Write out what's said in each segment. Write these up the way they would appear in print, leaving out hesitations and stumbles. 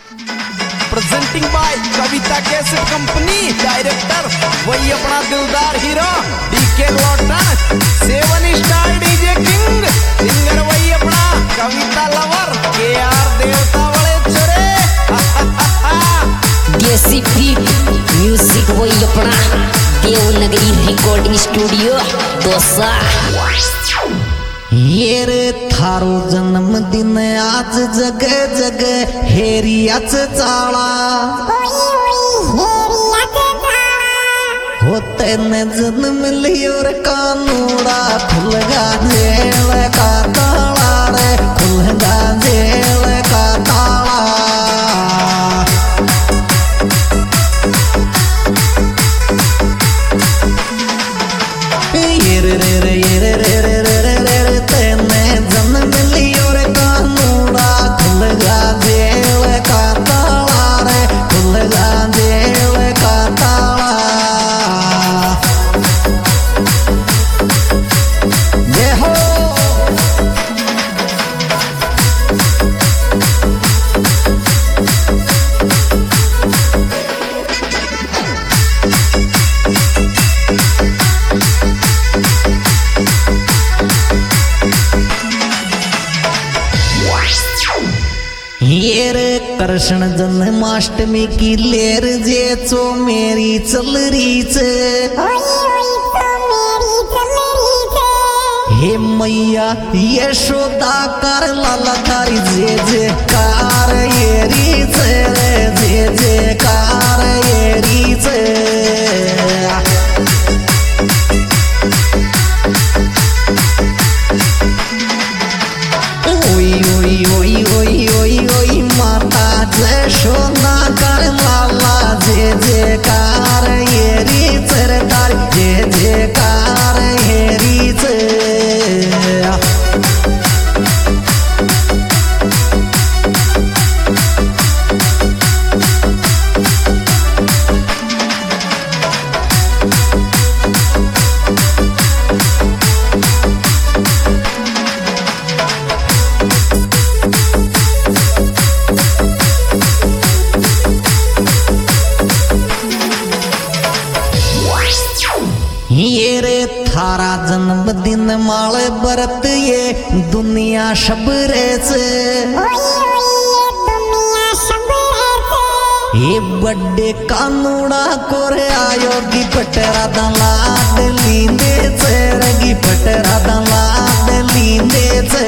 Presenting by Kavita cassette company, director वही अपना दिलदार hero DK Lotan, 7 star DJ king, singer वही अपना कविता लवर केआर देवता वाले छोरे। देसी बीट म्यूजिक वही अपना देवनगरी रिकॉर्डिंग स्टूडियो दोसा। ये रे थारो जन्मदिन आज जगह जगह हेरियाच चाला होते ने जन्म लियो रे कानूड़ा खुलगा जेल का ताला रे खुलगा जेल का ताला। ये रे रे रे ये रे रे रे ये रे कृष्ण जन्माष्टमी की लेर जे चो मेरी चल रही छे। हे मैया यशोदा कर लाला तारी जे जे कार येरी छे रे जे जे कार येरी छे। ओई ओई ओई ओई ओई ओई माता यशोदा कर लाला जे जे कार येरी छे तार जे जे कार येरी छे। ये रे थारा जन्मदिन माले बरत ये दुनिया शबरे से। ये बड्डे कानूड़ा कोरे आयोगी पटरा दलाद लींदे से रगी पटरा दलाद लींदे से।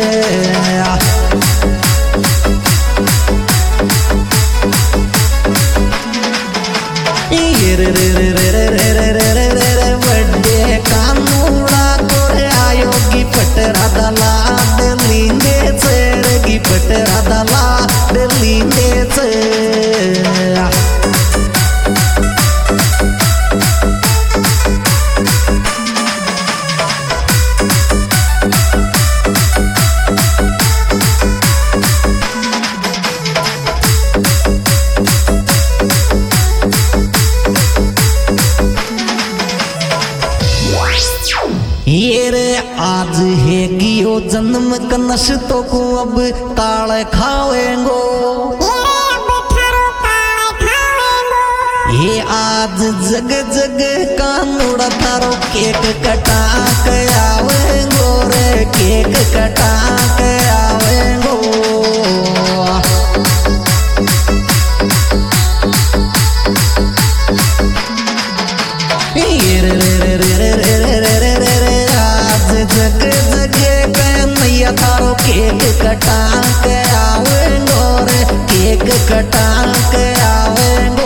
ये रे रे रे रे रे रे रे रे रे रे बड्डे कानूड़ा कोरे आयोगी पटरा दलाद लींदे से रगी पटरा दलाद लींदे से। ये रे आज है गियो जन्म कनश तो को अब ताल खावेंगो। ये आज जग जग कानूड़ा थारो केक कटा के आवेंगो रे केक कटा के आवेंगो। ये रे रे रे रे रे रे रे रे रे रे आज जग जग मैया थारो केक कटा के आवेंगो रे केक कटा के आवेंगो।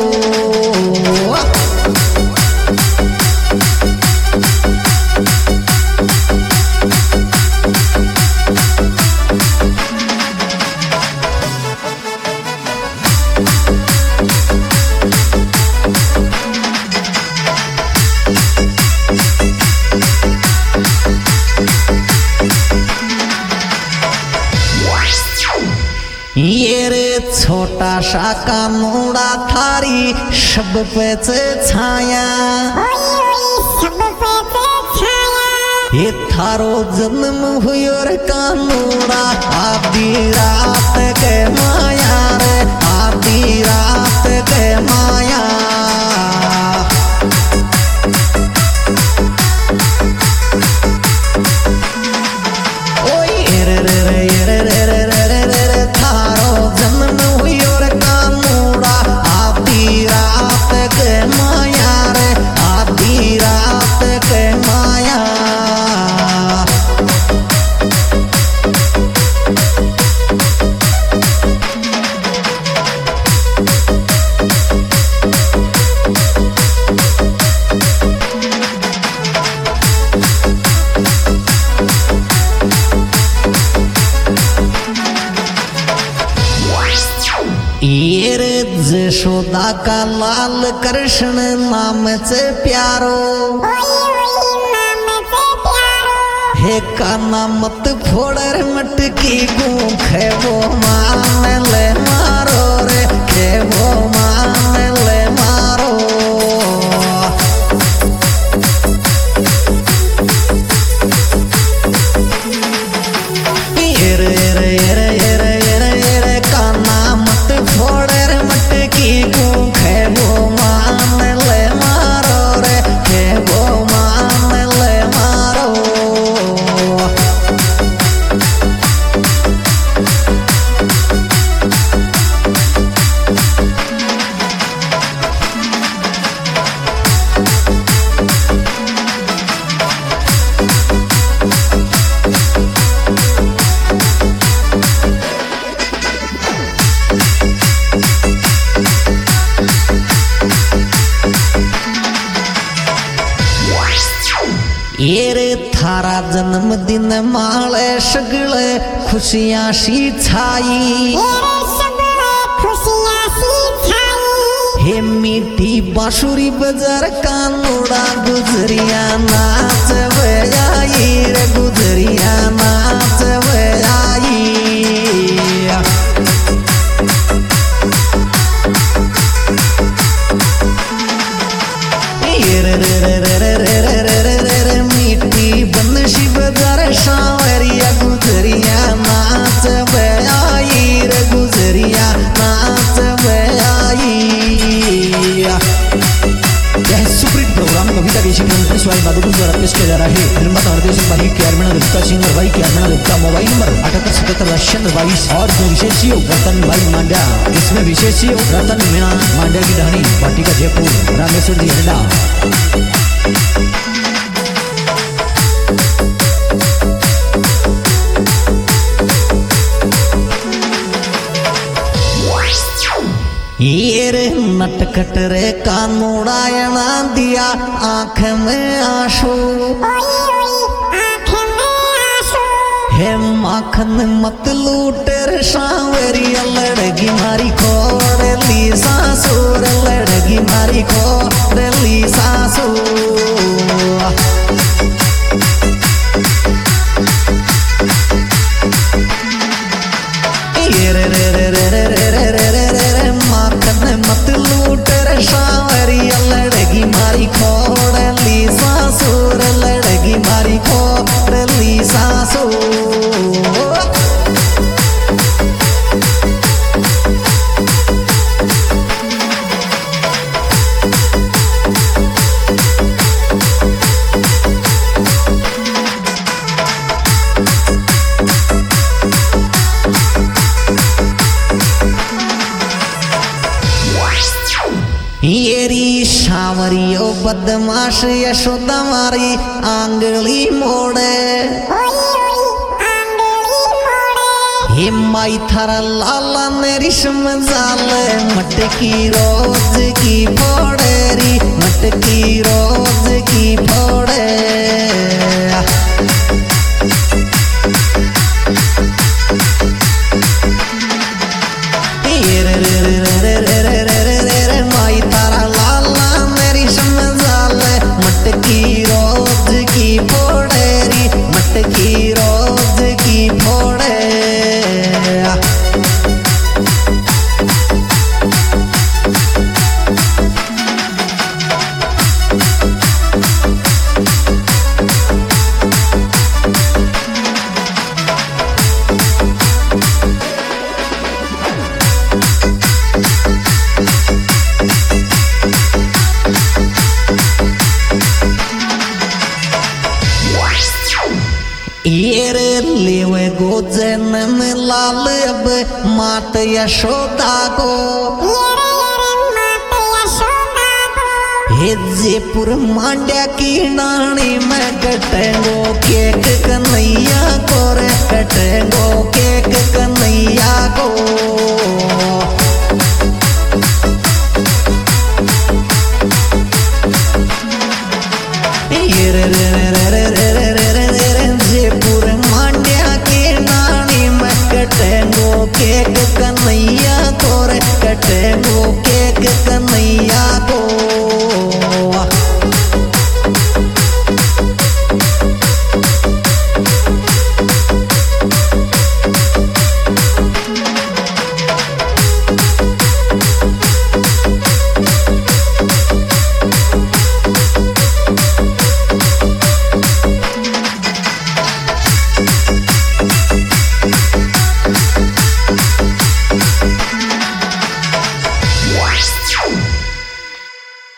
ये रे छोटा सा कानूड़ा थारी शब पे छाया। ये थारो जन्म हुयो रे कानूड़ा आधी रात के माया रे ये रे जशोदा का लाल कृष्ण नाम से प्यारो हे काना मत फोड़र मटकी गूंख वो मान ले मारो रे के वो मान ले मारो ये रे रे रे रे रे रे काना मत फोड़र मटकी गूंख वो मान ले मारो रे के वो मान ले मारो ये रे थारा जन्मदिन माळे सगळे खुशियां शी छाई हे मीठी बांसुरी बजार कानोड़ा गुजरिया नाच आई रे गुजरिया नाच आई रे रे रे रे रे रे रे रे रे मीठी बंशी बजार सांवरिया गुजरिया नाच आई रे गुजरिया नाच आई यह सुपरहिट प्रोग्राम कविता देशी प्रिंस वाई बादुगुल द्वारा पेश किया जा रहा है। निर्माता निर्देशक भाई केआरमेना गुप्ता सिंगर भाई केआरमेना गुप्ता। मोबाइल नंबर 7877 और विशेष योग रतन भाई मांड्या। इसमें विशेष योग रतन मीणा मांड्या की ढाणी वाटिका जयपुर रामेश्वर जी हेडा। ये रे नटखट रे कानूड़ायना दिया आँख में आंसू हे माखन मत लूट रे सांवरी लड़गी मारी खोड़ली सासू रे लड़गी मारी खोड़ली सासू ये रे रे रे रे रे रे रे रे रे रे माखन मत लूट रे सांवरी लड़गी मारी खोड़ली सासू रे लड़गी मारी खोड़ली सासू येरी सांवरियो बदमाश यशोदा मारी आंगली मोड़े हे माई थारा लाला ने रिश्म जाले मटकी रोज की फोड़ेरी मटकी रोज की फोड़े रे रे रे रे रे रे रे रे रे माई तारा लाला मेरी समझाले मटकी रोज की फोड़ेरी मटकी रोज की फोड़े ये रे लेवे गोजन में लाल अब मात यशोदा को हे जयपुर मांड्या की नानी में कटेंगो केक कन्हैया को रे कटेंगो केक कन्हैया को ये रे रे रे रे रे रे रे रे रे रे जयपुर मांड्या की नानी में कटेंगो केक कन्हैया को रे टेंगो केक कन्हैया